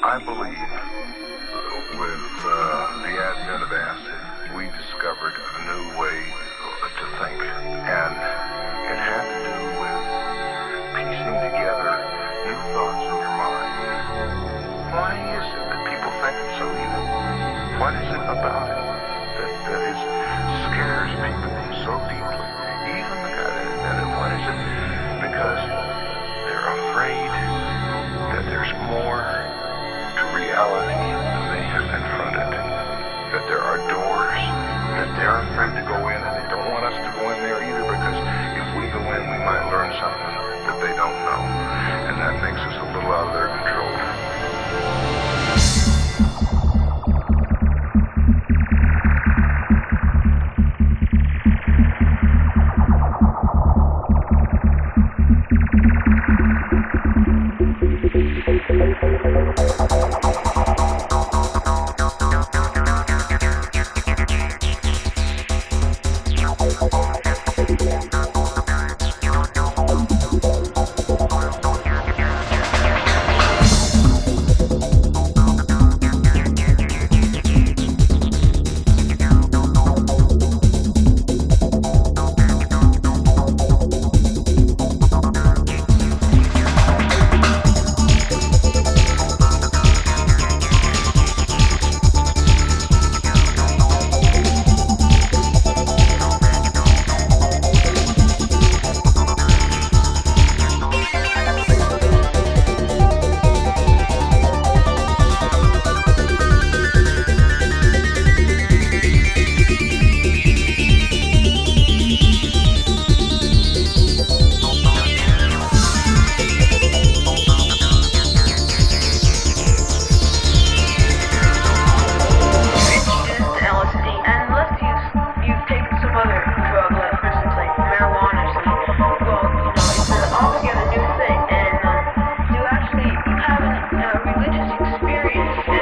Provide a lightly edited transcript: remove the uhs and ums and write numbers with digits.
I believe with the advent of acid, we discovered a new way to think. And it had to do with piecing together new thoughts in your mind. Why is it that people think it's so evil? What is it about it that scares people so deeply? Even the God in it. What is it? Because they're afraid that there's more to reality than they have confronted. That there are doors that they're afraid to go in, and they don't want us to go in there either, because if we go in, we might learn something that they don't know. And that makes us a little out of their control. Altogether new thing, and to actually have a religious experience